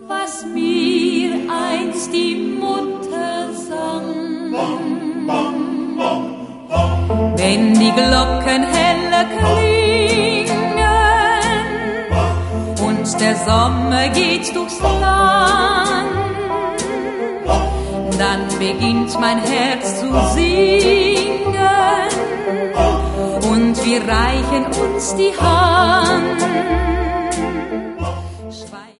was mir einst die Mutter sang. Wenn die Glocken helle klingen und der Sommer geht durchs Land, dann beginnt mein Herz zu singen und wir reichen uns die Hand.